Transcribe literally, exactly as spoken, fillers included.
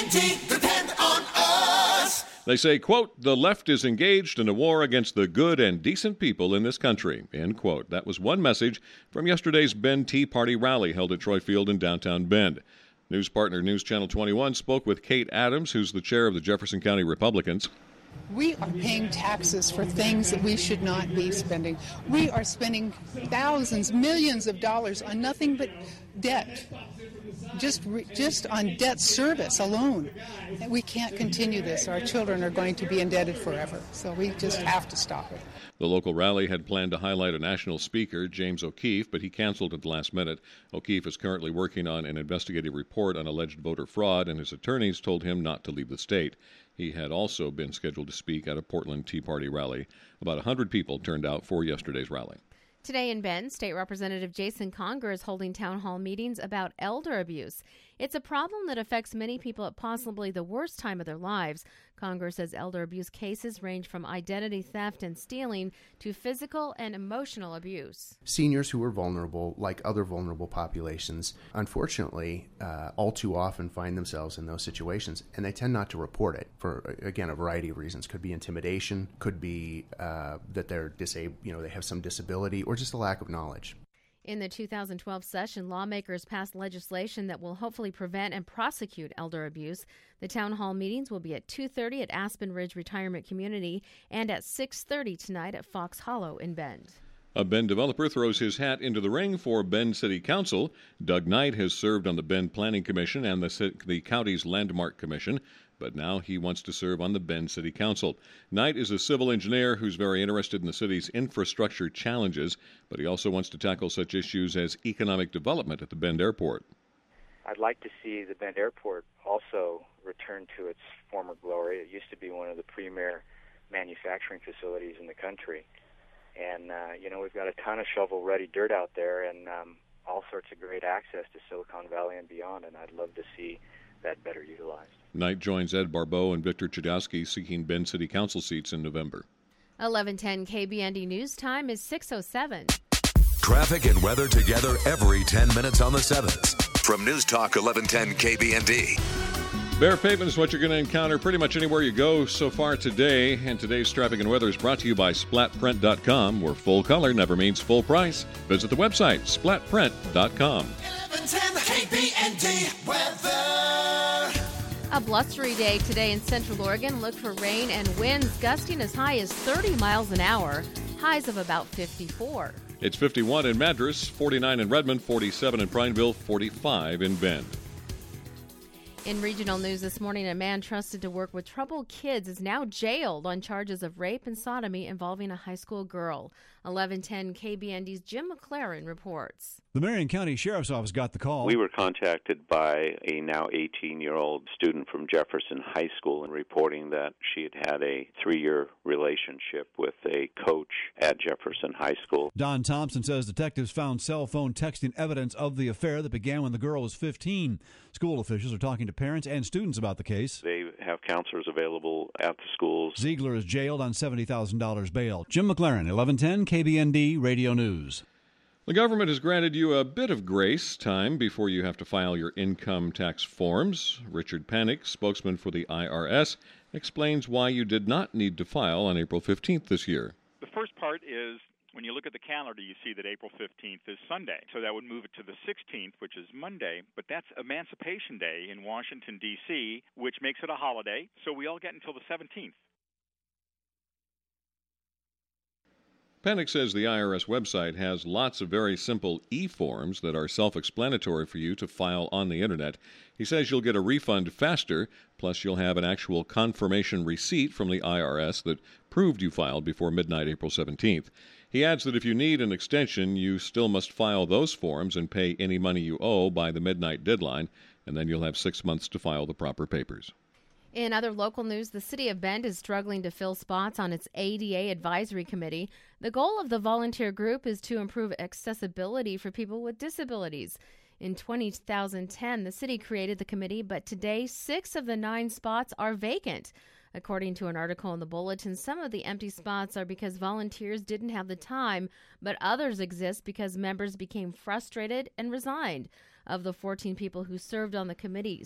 and D, depend on us. They say, quote, the left is engaged in a war against the good and decent people in this country, end quote. That was one message from yesterday's Bend Tea Party rally held at Troy Field in downtown Bend. News partner News Channel twenty-one spoke with Kate Adams, who's the chair of the Jefferson County Republicans. We are paying taxes for things that we should not be spending. We are spending thousands, millions of dollars on nothing but debt, just re- just on debt service alone. And we can't continue this. Our children are going to be indebted forever, so we just have to stop it. The local rally had planned to highlight a national speaker, James O'Keefe, but he canceled at the last minute. O'Keefe is currently working on an investigative report on alleged voter fraud, and his attorneys told him not to leave the state. He had also been scheduled to speak at a Portland Tea Party rally. About one hundred people turned out for yesterday's rally. Today in Bend, State Representative Jason Conger is holding town hall meetings about elder abuse. It's a problem that affects many people at possibly the worst time of their lives. Conger says elder abuse cases range from identity theft and stealing to physical and emotional abuse. Seniors who are vulnerable, like other vulnerable populations, unfortunately, uh, all too often find themselves in those situations, and they tend not to report it for, again, a variety of reasons. Could be intimidation, could be uh, that they're disabled, you know, they have some disability, or just a lack of knowledge. In the two thousand twelve session, lawmakers passed legislation that will hopefully prevent and prosecute elder abuse. The town hall meetings will be at two thirty at Aspen Ridge Retirement Community and at six thirty tonight at Fox Hollow in Bend. A Bend developer throws his hat into the ring for Bend City Council. Doug Knight has served on the Bend Planning Commission and the, the county's Landmark Commission, but now he wants to serve on the Bend City Council. Knight is a civil engineer who's very interested in the city's infrastructure challenges, but he also wants to tackle such issues as economic development at the Bend Airport. I'd like to see the Bend Airport also return to its former glory. It used to be one of the premier manufacturing facilities in the country. And, uh, you know, we've got a ton of shovel-ready dirt out there and um, all sorts of great access to Silicon Valley and beyond, and I'd love to see that better utilized. Knight joins Ed Barbeau and Victor Chudowski seeking Bend City Council seats in November. eleven ten K B N D News Time is six oh seven. Traffic and weather together every ten minutes on the seventh. From News Talk eleven ten K B N D. Bare pavement is what you're going to encounter pretty much anywhere you go so far today. And today's traffic and weather is brought to you by splat print dot com, where full color never means full price. Visit the website, splat print dot com. eleven ten K B N D weather. A blustery day today in Central Oregon. Look for rain and winds gusting as high as thirty miles an hour. Highs of about fifty-four. It's fifty-one in Madras, forty-nine in Redmond, forty-seven in Prineville, forty-five in Bend. In regional news this morning, a man trusted to work with troubled kids is now jailed on charges of rape and sodomy involving a high school girl. eleven ten K B N D's Jim McLaren reports. The Marion County Sheriff's Office got the call. We were contacted by a now eighteen-year-old student from Jefferson High School and reporting that she had had a three-year relationship with a coach at Jefferson High School. Don Thompson says detectives found cell phone texting evidence of the affair that began when the girl was fifteen. School officials are talking to parents and students about the case. They have counselors available at the schools. Ziegler is jailed on seventy thousand dollars bail. Jim McLaren, eleven ten K B N D Radio News. The government has granted you a bit of grace time before you have to file your income tax forms. Richard Panic, spokesman for the I R S, explains why you did not need to file on April fifteenth this year. The first part is when you look at the calendar, you see that April fifteenth is Sunday. So that would move it to the sixteenth, which is Monday. But that's Emancipation Day in Washington, D C, which makes it a holiday. So we all get until the seventeenth. Panic says the I R S website has lots of very simple e-forms that are self-explanatory for you to file on the Internet. He says you'll get a refund faster, plus you'll have an actual confirmation receipt from the I R S that proved you filed before midnight April seventeenth. He adds that if you need an extension, you still must file those forms and pay any money you owe by the midnight deadline, and then you'll have six months to file the proper papers. In other local news, the city of Bend is struggling to fill spots on its A D A advisory committee. The goal of the volunteer group is to improve accessibility for people with disabilities. In two thousand ten, the city created the committee, but today six of the nine spots are vacant. According to an article in the Bulletin, some of the empty spots are because volunteers didn't have the time, but others exist because members became frustrated and resigned. Of the fourteen people who served on the committee,